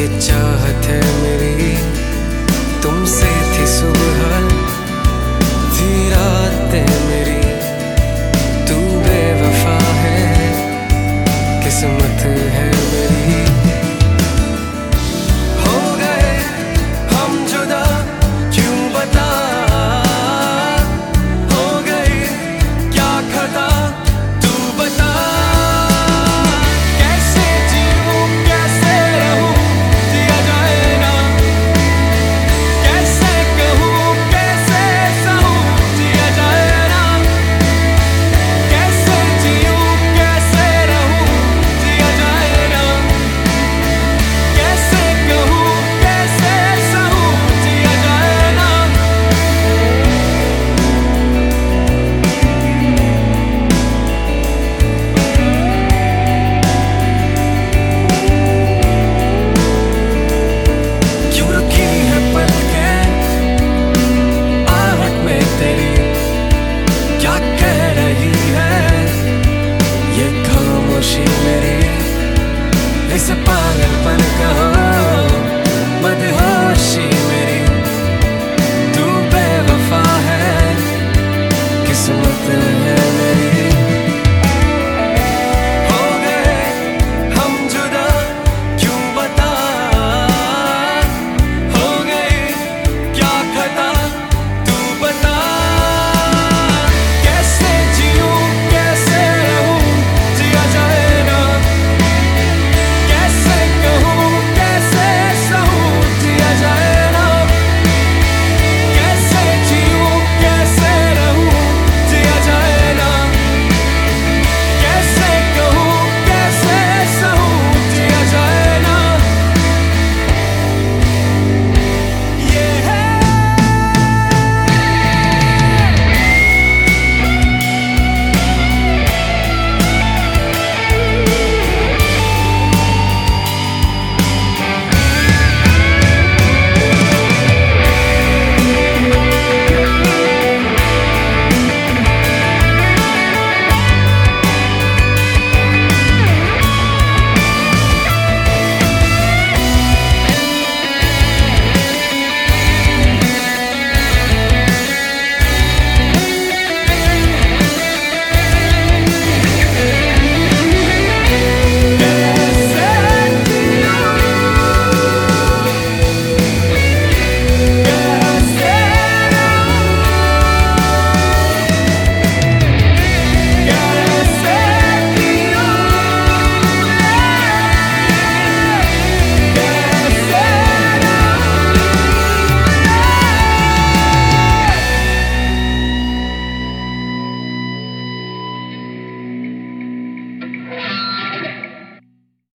चाहत है मेरी तुमसे थी सुबह थी रातें मेरी, तू बेवफा है किस्मत है मेरी। हो गए हम जुदा क्यों बता, हो गई क्या खता तू बता। कैसे जीऊं कैसे रहूं जिया जाए ना, कैसे कहूं कैसे सहूं जिया जाए ना। कैसे जीऊं कैसे रहूं जिया जाए ना, कैसे कहूं कैसे सहूं जिया जाए ना। क्यों रुकी है पलकें आहट में तेरी, क्या कह रही है ये खामोशी मेरी। इस पागलपन का हो मदहोशी